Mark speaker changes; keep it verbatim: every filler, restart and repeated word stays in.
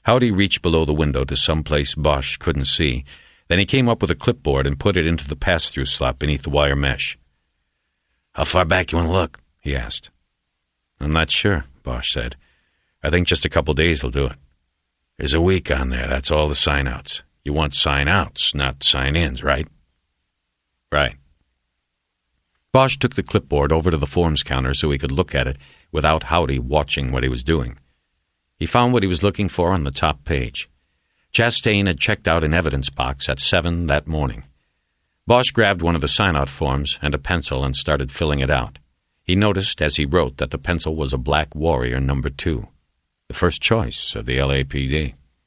Speaker 1: Howdy reached below the window to some place Bosch couldn't see. Then he came up with a clipboard and put it into the pass-through slot beneath the wire mesh. "How far back you want to look?" he asked. "I'm not sure," Bosch said. "I think just a couple days will do it." "There's a week on there. That's all the sign-outs. You want sign-outs, not sign-ins, right?" "Right." Bosch took the clipboard over to the forms counter so he could look at it without Howdy watching what he was doing. He found what he was looking for on the top page. Chastain had checked out an evidence box at seven that morning. Bosch grabbed one of the sign-out forms and a pencil and started filling it out. He noticed as he wrote that the pencil was a Black Warrior number two, the first choice of the L A P D.